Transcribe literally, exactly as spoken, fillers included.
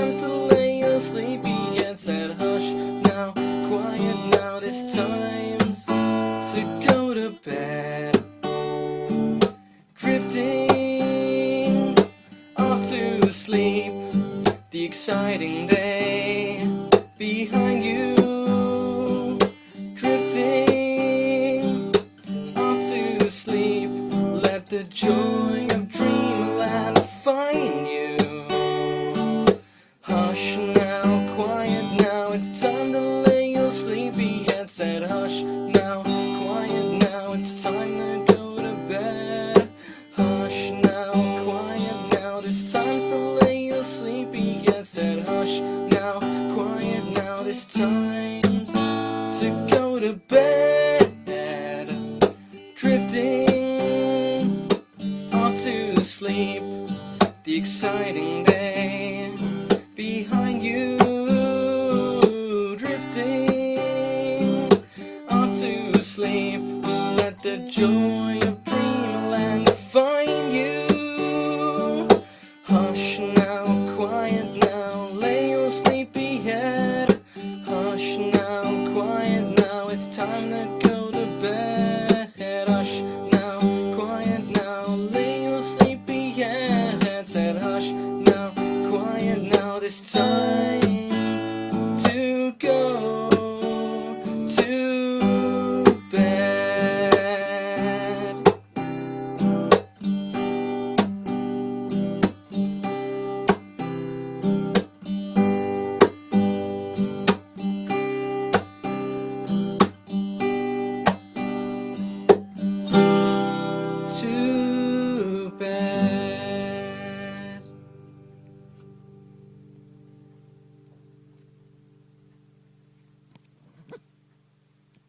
time's to lay your sleepy head. Said hush now, quiet now, it's time's to go to bed. Drifting off to sleep, the exciting day behind you. Drifting off to sleep, let the joy of dreamland find you. Hush now, quiet now, it's time to lay your sleepy head. Said hush now, quiet now, it's time to go to bed. Hush now, quiet now, this time's to lay your sleepy head. Said hush now, quiet now, this time's to go to bed. Drifting off to sleep, the exciting day behind you. Drifting off to sleep, let the joy of dreamland find you. Hush now, quiet now, lay your sleepy head. Hush now, quiet now, it's time to go to bed. Hush now, quiet now, lay your sleepy head. Said hush now, quiet now, this time